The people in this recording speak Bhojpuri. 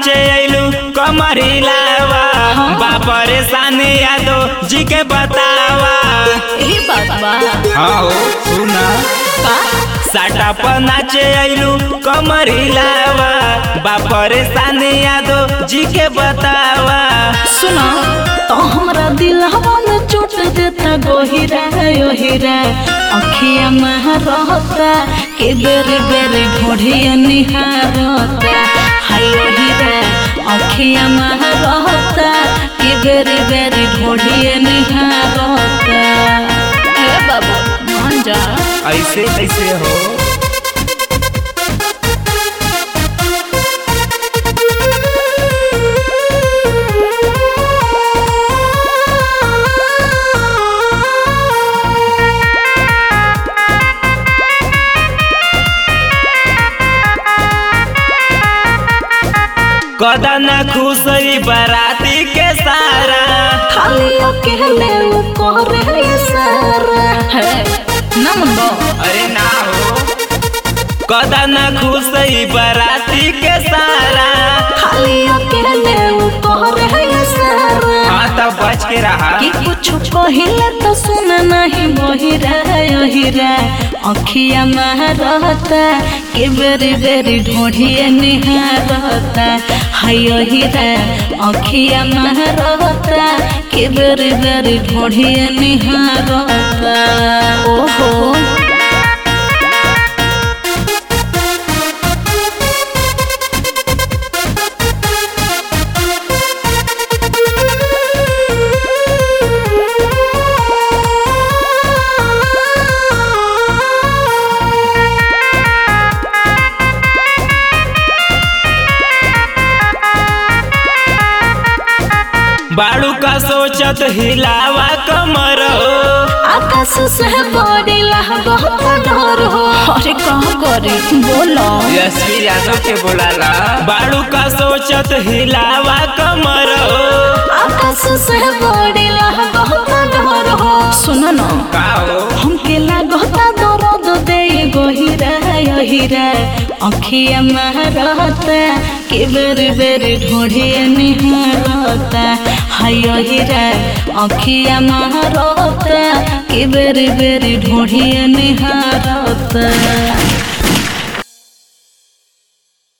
नाचे अइलू कमर हिलावा बापरे साने यादव जी के बतावा ई बात बा हाँ हो सुना का साटा पर नाचे अइलू कमर हिलावा बापरे साने यादव जी के बतावा सुना तो हमरा दिलवा में चोट देता गोहिरा योहिरा अखिया में रहता के बेरे बेरे घोड़िया निहारता हाय योहिरा अखिया में रहता के बेरे बेरे घोड़िया निहारता ए बाबू मान जा ऐसे ऐसे हो कदा न खुशी बराती के सारा खाली अकेले वो करे सारा है ना मुंडो अरे ना हो कदा न खुशी बराती के सारा खाली अकेले वो करे सारा हाँ तब बच के रहा कि कुछ कहिले तो सुन नहीं बहिरा यहिरा अखिया में रहता के बेरी बेरी ढोढ़िया निहारता हाय यहिरा अखिया में रहता के बेरी बेरी ढोढ़िया निहारता ओहो बाड़ू का सोचत हिलावा कमर हो आकाश से बड़ी लहबो डर हो अरे कहाँ करे बोलो यशवी यादव के बोलाला बाड़ू का सोचत हिलावा कमर हो आकाश से बड़ी लहबो डर हो सुनो ना का हो हमके लागता दर्द दे गोहिरा यहिरा अखिया में रहता के बेरी बेरी ढोढ़िया निहारता हाय यहिरा अखिया में रहता के बेरी बेरी ढोढ़िया निहारता